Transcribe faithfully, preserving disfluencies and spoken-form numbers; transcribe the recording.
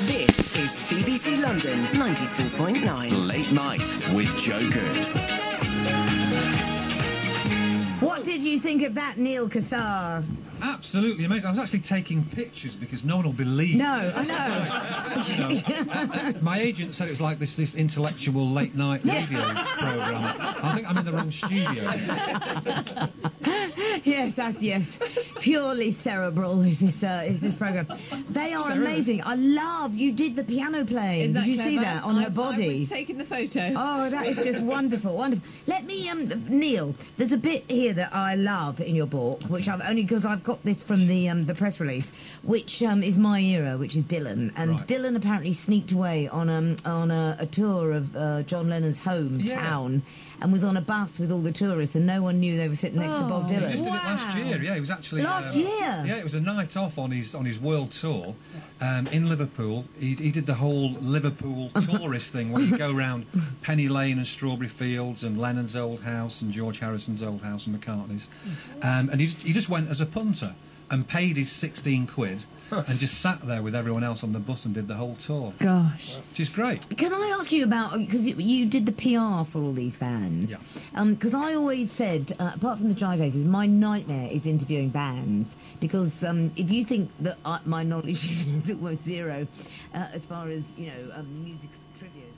This is B B C London ninety-four point nine. Late Night with Joe Good. What did you think of that, Neil Kassar? Absolutely amazing. I was actually taking pictures because no one will believe. No, I know. My agent said it was like this this intellectual late night radio programme. I think I'm in the wrong studio. Yes, that's yes. Purely cerebral is this uh, is this program. They are Cerebral. amazing. I love you did the piano playing. Isn't Did that you see clever? that on I- her body? I was taking the photo. Oh, that is just wonderful, wonderful. Let me, um, Neil. There's a bit here that I love in your book, which I've only because I've got this from the um, the press release, which um, is my era, which is Dylan, and Right. Dylan apparently sneaked away on um on a, a tour of uh, John Lennon's hometown, and was on a bus with all the tourists, and no one knew they were sitting next to Bob Oh. He Dylan. just did it last year. Yeah, he was actually Last um, year? Yeah, it was a night off on his on his world tour um, in Liverpool. He, he did the whole Liverpool tourist thing where you go around Penny Lane and Strawberry Fields and Lennon's old house and George Harrison's old house and McCartney's, um, and he he just went as a punter and paid his sixteen quid and just sat there with everyone else on the bus and did the whole tour, Gosh. which is great. Can I ask you about, because you, you did the P R for all these bands? Yeah. Because I always said, uh, apart from the Jive Aces, my nightmare is interviewing bands, because um, if you think that uh, my knowledge is almost zero uh, as far as, you know, um, music trivia